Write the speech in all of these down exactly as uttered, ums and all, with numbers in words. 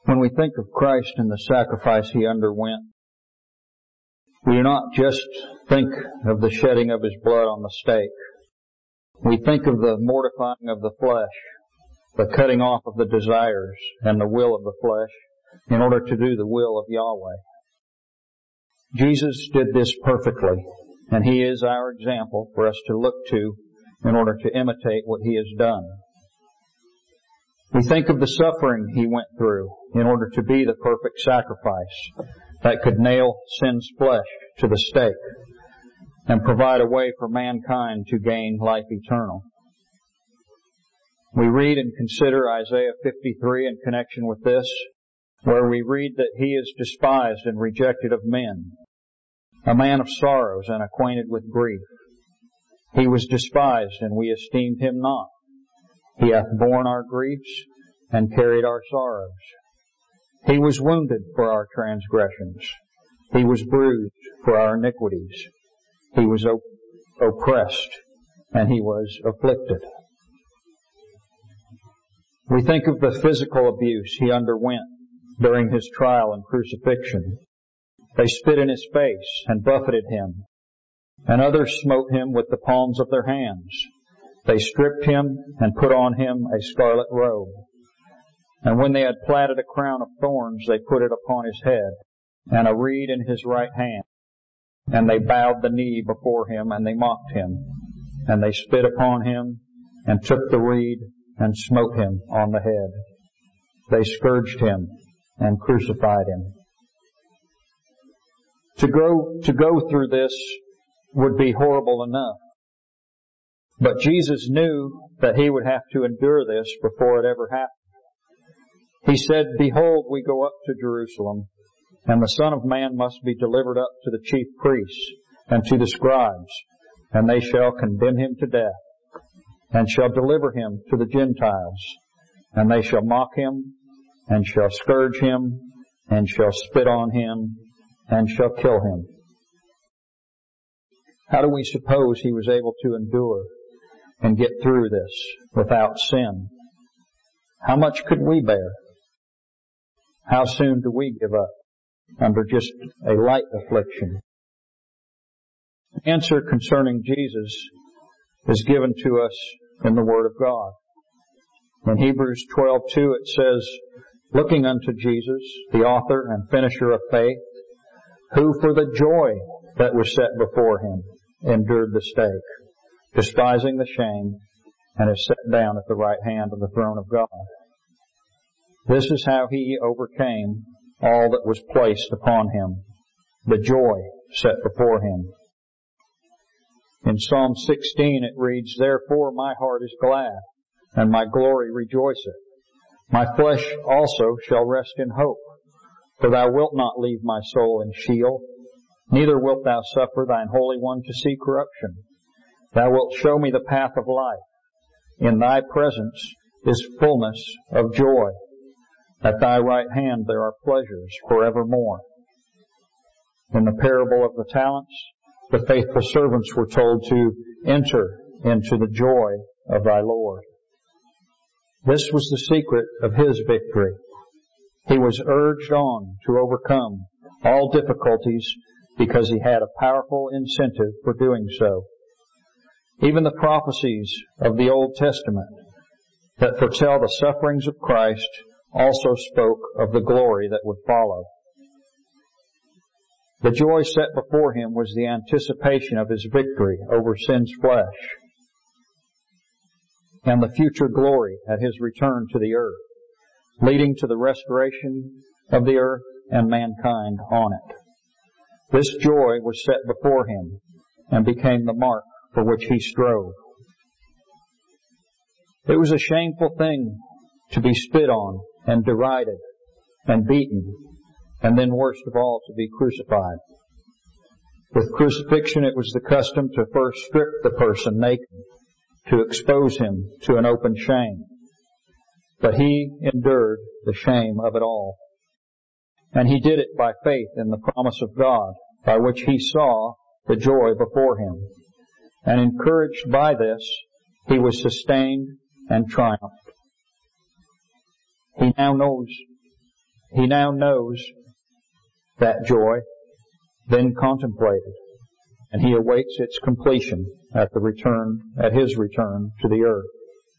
When we think of Christ and the sacrifice He underwent, we do not just think of the shedding of His blood on the stake. We think of the mortifying of the flesh, the cutting off of the desires and the will of the flesh in order to do the will of Yahweh. Jesus did this perfectly, and He is our example for us to look to in order to imitate what He has done. We think of the suffering He went through in order to be the perfect sacrifice that could nail sin's flesh to the stake and provide a way for mankind to gain life eternal. We read and consider Isaiah fifty-three in connection with this, where we read that He is despised and rejected of men, a man of sorrows and acquainted with grief. He was despised, and we esteemed Him not. He hath borne our griefs and carried our sorrows. He was wounded for our transgressions. He was bruised for our iniquities. He was op- oppressed, and He was afflicted. We think of the physical abuse He underwent during His trial and crucifixion. They spit in His face and buffeted Him, and others smote Him with the palms of their hands. They stripped Him and put on Him a scarlet robe. And when they had platted a crown of thorns, they put it upon His head, and a reed in His right hand. And they bowed the knee before Him, and they mocked Him. And they spit upon Him, and took the reed, and smote Him on the head. They scourged Him, and crucified Him. To go, to go through this would be horrible enough. But Jesus knew that He would have to endure this before it ever happened. He said, Behold, we go up to Jerusalem, and the Son of Man must be delivered up to the chief priests and to the scribes, and they shall condemn Him to death, and shall deliver Him to the Gentiles, and they shall mock Him, and shall scourge Him, and shall spit on Him, and shall kill Him. How do we suppose He was able to endure and get through this without sin? How much could we bear? How soon do we give up under just a light affliction? The answer concerning Jesus is given to us in the Word of God. In Hebrews twelve two it says, Looking unto Jesus, the author and finisher of faith, who for the joy that was set before Him endured the stake, despising the shame, and is set down at the right hand of the throne of God. This is how He overcame all that was placed upon Him, the joy set before Him. In Psalm sixteen it reads, Therefore my heart is glad, and my glory rejoiceth. My flesh also shall rest in hope, for Thou wilt not leave my soul in Sheol, neither wilt Thou suffer Thine Holy One to see corruption. Thou wilt show me the path of life. In Thy presence is fullness of joy. At Thy right hand there are pleasures forevermore. In the parable of the talents, the faithful servants were told to enter into the joy of Thy Lord. This was the secret of His victory. He was urged on to overcome all difficulties because He had a powerful incentive for doing so. Even the prophecies of the Old Testament that foretell the sufferings of Christ also spoke of the glory that would follow. The joy set before Him was the anticipation of His victory over sin's flesh and the future glory at His return to the earth, leading to the restoration of the earth and mankind on it. This joy was set before Him and became the mark for which He strove. It was a shameful thing to be spit on and derided and beaten, and then worst of all, to be crucified. With crucifixion, it was the custom to first strip the person naked, to expose him to an open shame. But He endured the shame of it all. And He did it by faith in the promise of God, by which He saw the joy before Him. And encouraged by this, He was sustained and triumphed. He now knows he now knows that joy, then contemplated, and he awaits its completion at the return, at his return to the earth.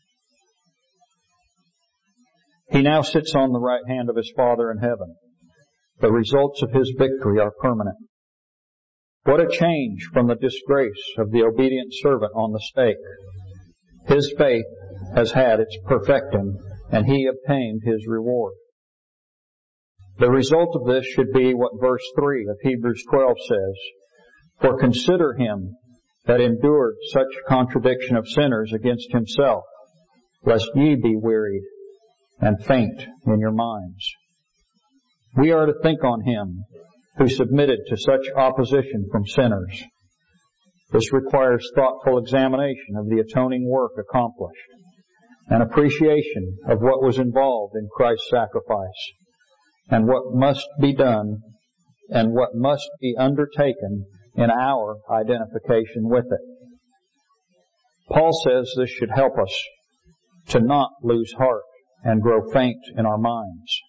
He now sits on the right hand of his Father in heaven. The results of his victory are permanent. What a change from the disgrace of the obedient servant on the stake. His faith has had its perfecting, and he obtained his reward. The result of this should be what verse three of Hebrews twelve says, "For consider him that endured such contradiction of sinners against himself, lest ye be wearied and faint in your minds." We are to think on him who submitted to such opposition from sinners. This requires thoughtful examination of the atoning work accomplished, an appreciation of what was involved in Christ's sacrifice, and what must be done and what must be undertaken in our identification with it. Paul says this should help us to not lose heart and grow faint in our minds.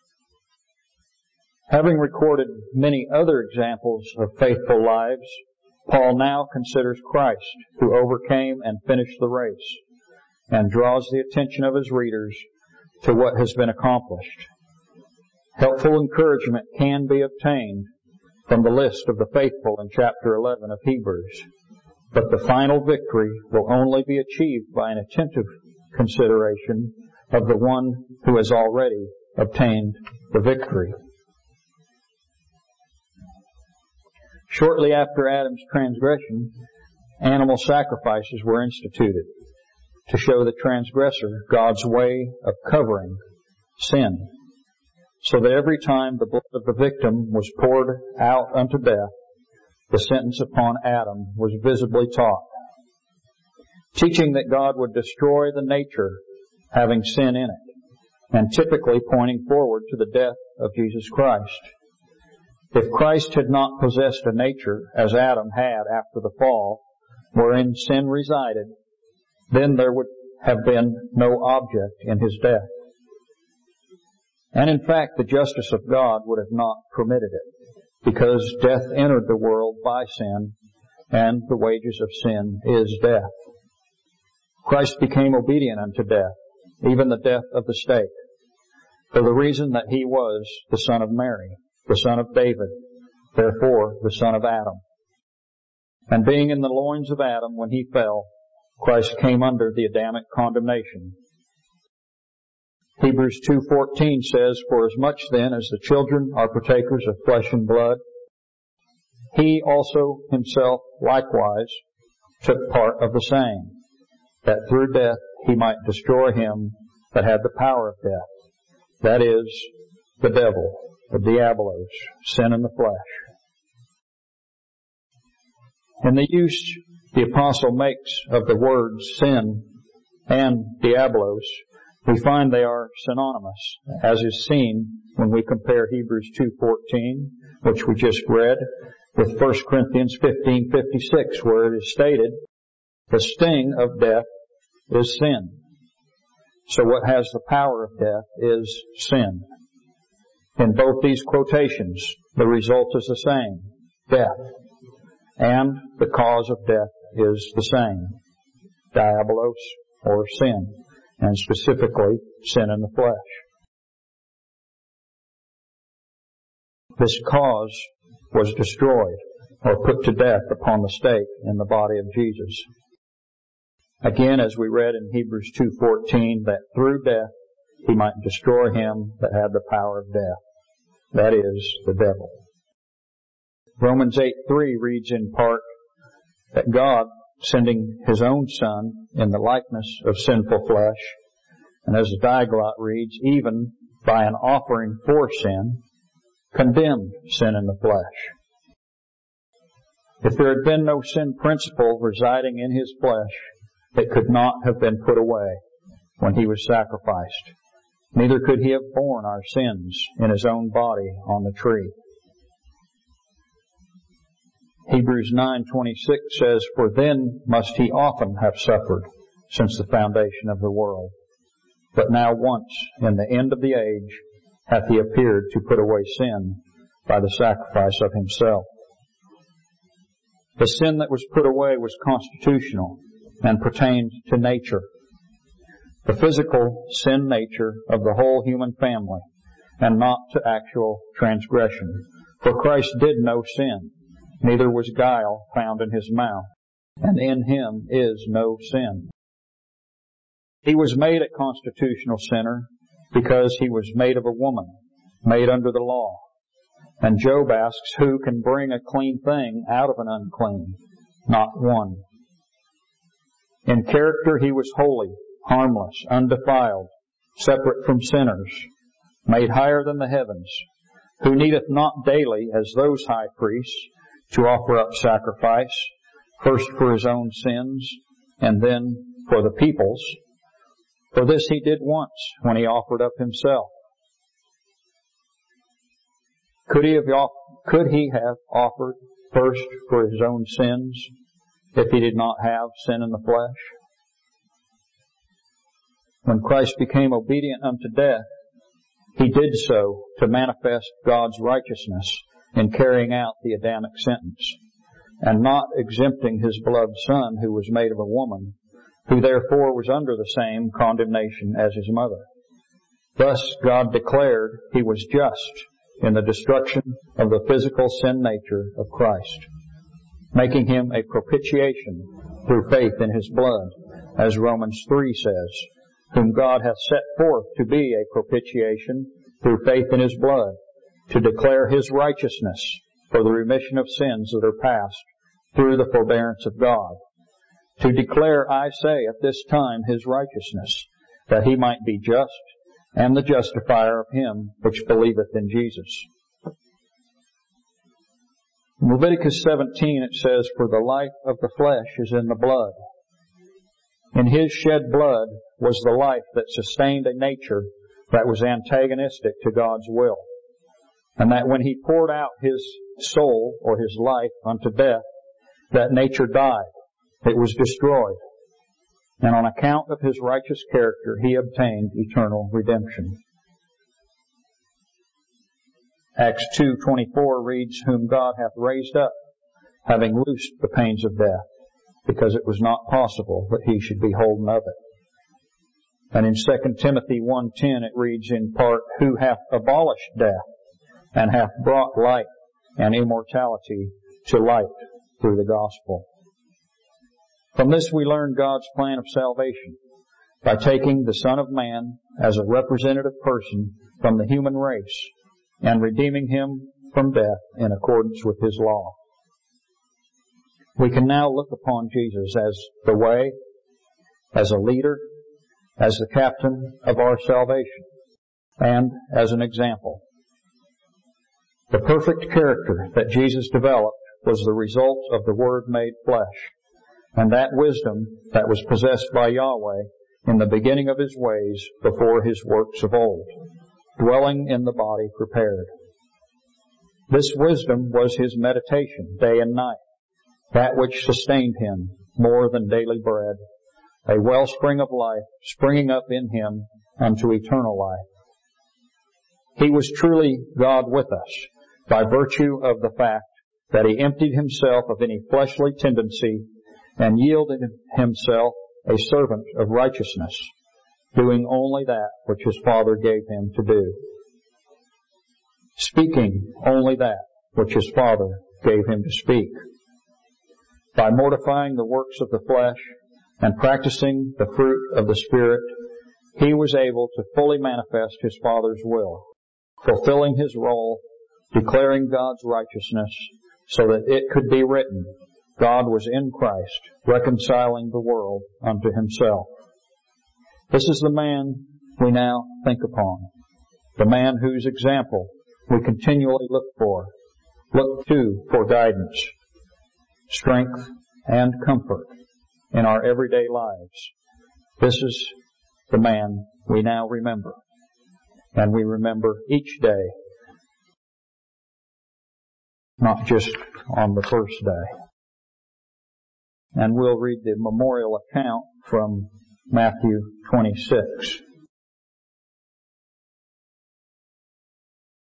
Having recorded many other examples of faithful lives, Paul now considers Christ, who overcame and finished the race, and draws the attention of his readers to what has been accomplished. Helpful encouragement can be obtained from the list of the faithful in chapter eleven of Hebrews, but the final victory will only be achieved by an attentive consideration of the one who has already obtained the victory. Shortly after Adam's transgression, animal sacrifices were instituted to show the transgressor God's way of covering sin, so that every time the blood of the victim was poured out unto death, the sentence upon Adam was visibly taught, teaching that God would destroy the nature having sin in it, and typically pointing forward to the death of Jesus Christ. If Christ had not possessed a nature, as Adam had after the fall, wherein sin resided, then there would have been no object in his death. And in fact, the justice of God would have not permitted it, because death entered the world by sin, and the wages of sin is death. Christ became obedient unto death, even the death of the stake, for the reason that he was the son of Mary, the son of David, therefore the son of Adam. And being in the loins of Adam when he fell, Christ came under the Adamic condemnation. Hebrews two fourteen says, "For as much then as the children are partakers of flesh and blood, he also himself likewise took part of the same, that through death he might destroy him that had the power of death, that is, the devil, the diabolos, sin in the flesh." In the use the apostle makes of the words sin and diabolos, we find they are synonymous, as is seen when we compare Hebrews two fourteen, which we just read, with First Corinthians fifteen fifty-six, where it is stated, "The sting of death is sin." So what has the power of death is sin. In both these quotations, the result is the same, death. And the cause of death is the same, diabolos, or sin, and specifically sin in the flesh. This cause was destroyed or put to death upon the stake in the body of Jesus. Again, as we read in Hebrews two fourteen, that through death he might destroy him that had the power of death, that is, the devil. Romans eight three reads in part that God, sending his own Son in the likeness of sinful flesh, and as the Diaglott reads, even by an offering for sin, condemned sin in the flesh. If there had been no sin principle residing in his flesh, it could not have been put away when he was sacrificed. Neither could he have borne our sins in his own body on the tree. Hebrews nine twenty-six says, "For then must he often have suffered since the foundation of the world. But now once, in the end of the age, hath he appeared to put away sin by the sacrifice of himself. The sin that was put away was constitutional and pertained to nature, the physical sin nature of the whole human family, and not to actual transgression. For Christ did no sin, neither was guile found in his mouth, and in him is no sin. He was made a constitutional sinner because he was made of a woman, made under the law. And Job asks, who can bring a clean thing out of an unclean? Not one. In character he was holy, harmless, undefiled, separate from sinners, made higher than the heavens, who needeth not daily, as those high priests, to offer up sacrifice, first for his own sins, and then for the people's. For this he did once, when he offered up himself. Could he have, could he have offered first for his own sins if he did not have sin in the flesh? When Christ became obedient unto death, he did so to manifest God's righteousness in carrying out the Adamic sentence, and not exempting his beloved Son, who was made of a woman, who therefore was under the same condemnation as his mother. Thus God declared he was just in the destruction of the physical sin nature of Christ, making him a propitiation through faith in his blood, as Romans three says, whom God hath set forth to be a propitiation through faith in his blood, to declare his righteousness for the remission of sins that are past through the forbearance of God, to declare, I say, at this time his righteousness, that he might be just and the justifier of him which believeth in Jesus. In Leviticus seventeen it says, for the life of the flesh is in the blood. In his shed blood was the life that sustained a nature that was antagonistic to God's will, and that when he poured out his soul or his life unto death, that nature died. It was destroyed. And on account of his righteous character, he obtained eternal redemption. Acts two twenty-four reads, whom God hath raised up, having loosed the pains of death, because it was not possible that he should be holden of it. And in Second Timothy one ten it reads in part, who hath abolished death, and hath brought light and immortality to light through the gospel. From this we learn God's plan of salvation by taking the Son of Man as a representative person from the human race and redeeming him from death in accordance with his law. We can now look upon Jesus as the way, as a leader, as the captain of our salvation, and as an example. The perfect character that Jesus developed was the result of the Word made flesh, and that wisdom that was possessed by Yahweh in the beginning of his ways before his works of old, dwelling in the body prepared. This wisdom was his meditation day and night, that which sustained him more than daily bread, a wellspring of life springing up in him unto eternal life. He was truly God with us by virtue of the fact that he emptied himself of any fleshly tendency and yielded himself a servant of righteousness, doing only that which his Father gave him to do, speaking only that which his Father gave him to speak. By mortifying the works of the flesh and practicing the fruit of the Spirit, he was able to fully manifest his Father's will, fulfilling his role, declaring God's righteousness, so that it could be written, God was in Christ, reconciling the world unto himself. This is the man we now think upon, the man whose example we continually look for, look to for guidance, strength, and comfort in our everyday lives. This is the man we now remember, and we remember each day, not just on the first day. And we'll read the memorial account from Matthew twenty-six.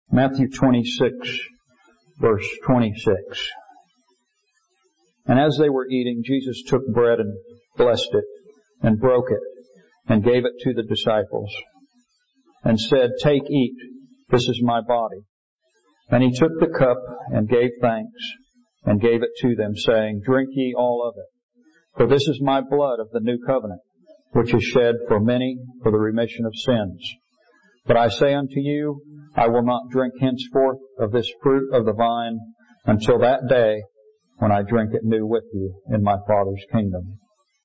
Matthew twenty-six, verse twenty-six. And as they were eating, Jesus took bread and blessed it, and broke it, and gave it to the disciples, and said, "Take, eat, this is my body." And he took the cup, and gave thanks, and gave it to them, saying, "Drink ye all of it, for this is my blood of the new covenant, which is shed for many for the remission of sins. But I say unto you, I will not drink henceforth of this fruit of the vine until that day when I drink it new with you in my Father's kingdom."